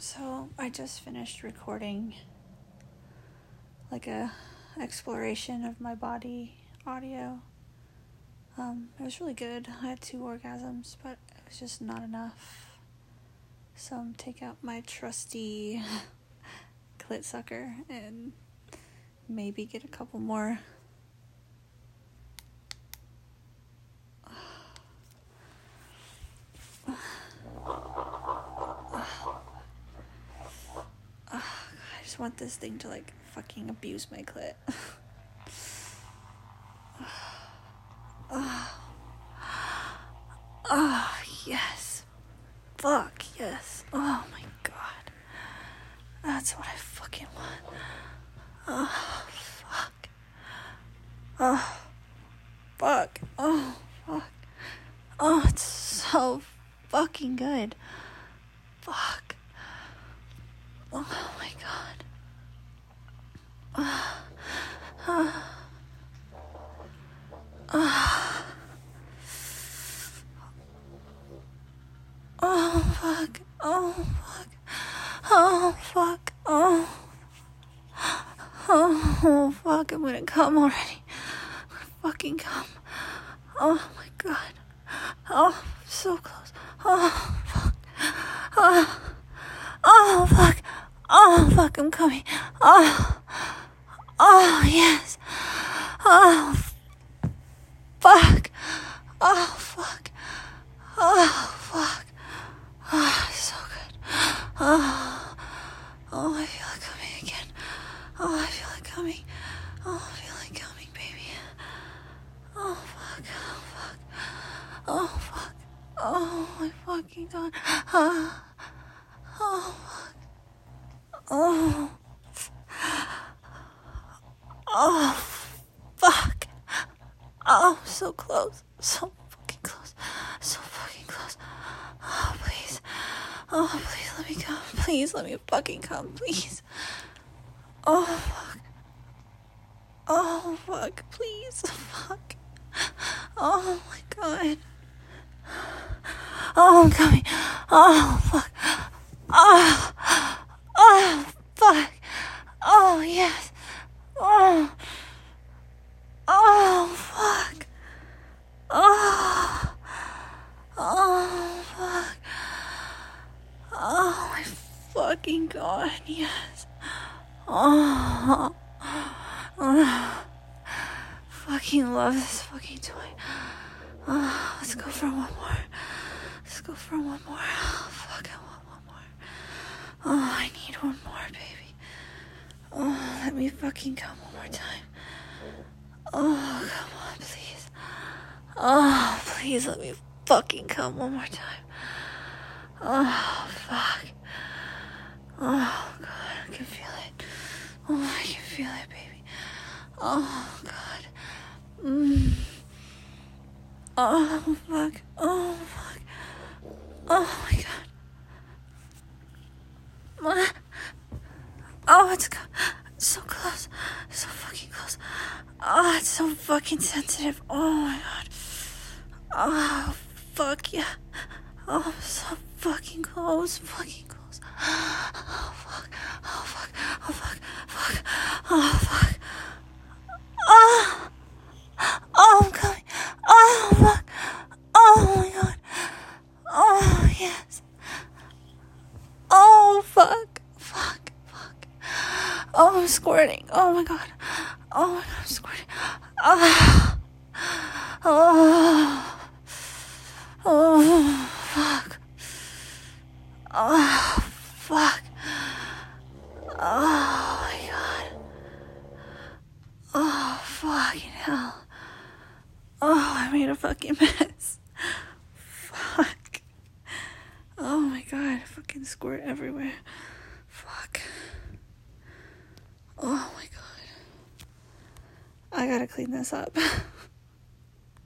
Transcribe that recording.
So I just finished recording like a exploration of my body audio. It was really good. I had 2 orgasms, but it was just not enough. So I'm take out my trusty clit sucker and maybe get a couple more. I just want this thing to like fucking abuse my clit. Oh, yes. Fuck, yes. Oh my god. That's what I fucking want. Oh, fuck. Oh, fuck. Oh, fuck. Oh, it's so fucking good. Fuck. Oh my god. Oh, fuck. Oh, fuck. Oh, fuck. Oh. Oh, fuck. I'm gonna come already. I'm gonna fucking come. Oh, my God. Oh, so close. Oh, fuck. Oh, fuck. Oh, fuck. I'm coming. Oh, yes. Oh, fuck. Oh, fuck. Oh, fuck. Oh, so good. Oh, I feel it coming again. Oh, I feel it coming. Oh, I feel it coming, baby. Oh, fuck. Oh, fuck. Oh, fuck. Oh, my fucking God. Oh, fuck. Oh. Oh, fuck. Oh, so close. So fucking close. So fucking close. Oh, please. Oh, please let me come. Please let me fucking come. Please. Oh, fuck. Oh, fuck. Please. Fuck. Oh, my God. Oh, I'm coming. Oh, fuck. Oh. Oh, fuck. Oh, yes. Oh. Oh, fuck. Oh. Oh, fuck. Oh, my fucking God, yes. Oh. Fucking love this fucking toy. Oh, let's go for one more. Let's go for one more. Oh, fuck, I want one more. Oh, I need one more, baby. Oh, let me fucking come one more time. Oh, come on, please. Oh, please let me fucking come one more time. Oh, fuck. Oh, God, I can feel it. Oh, I can feel it, baby. Oh, God. Oh, fuck. Oh, fuck. Oh, my God. Oh, it's so close. So fucking close. Oh, it's so fucking sensitive. Oh, my God. Oh, fuck, yeah. Oh, so fucking close. Fucking close. Oh, fuck. Oh, fuck. Oh, fuck. Fuck. Oh, fuck. Oh. Oh, I'm coming. Oh, fuck. Oh, my God. Oh, yes. Oh, fuck. Fuck. Fuck. Oh, I'm squirting. Oh, my God. Oh, my God, I'm squirting. Oh. Oh. Oh, fuck. Oh, fuck. Oh, my God. Oh, fucking hell. Oh, I made a fucking mess. Fuck. Oh, my God. Fucking squirt everywhere. Fuck. Oh, my God. I gotta clean this up.